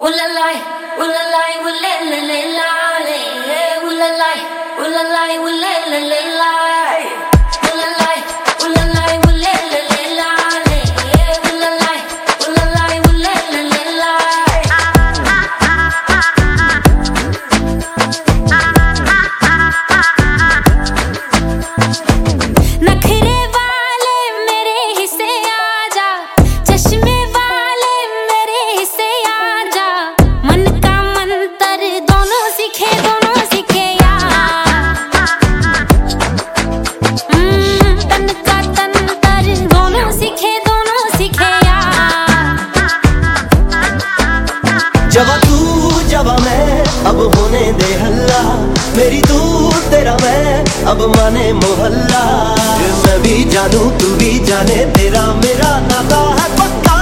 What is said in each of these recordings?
जवा तू जवा मैं अब होने दे हल्ला, मेरी तू तेरा मैं अब माने मोहल्ला। मैं भी जानू तू भी जाने तेरा मेरा नाता है पक्का।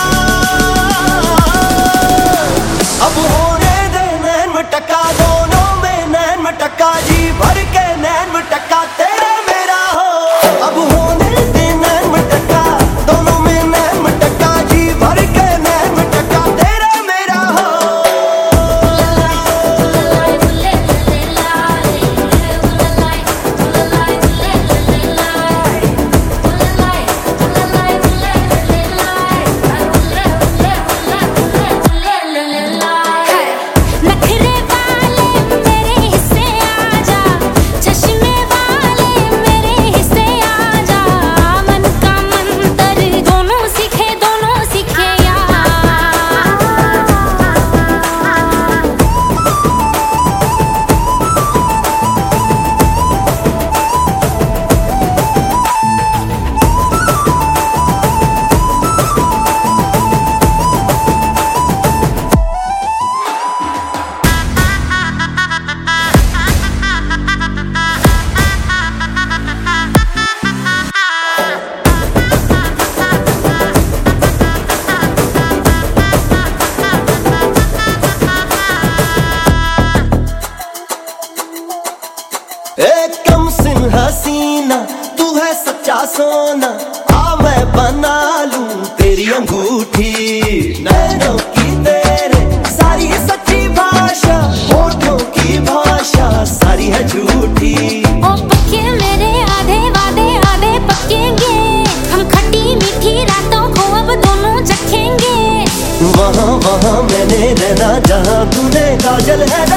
अब होने दे नैन मटक्का, दोनों में नैन मटक्का, जी भर के नैन मटक्का तेरा मेरा हो। अब होने दे नैन मटक्का, दोनों में नैन मटक्का, जी भर के नैन मटक्का तेरा मेरा हो। कम सिन हसीना तू है सच्चा सोना, आ मैं बना लूं तेरी अंगूठी। नैनों की तेरे सारी सच्ची भाषा, होठों की भाषा सारी है झूठी। ओ पक्के मेरे आधे वादे आधे पक्केंगे, हम खट्टी मीठी रातों को अब दोनों चखेंगे। वहाँ वहाँ मैंने रहना जहाँ तूने काजल है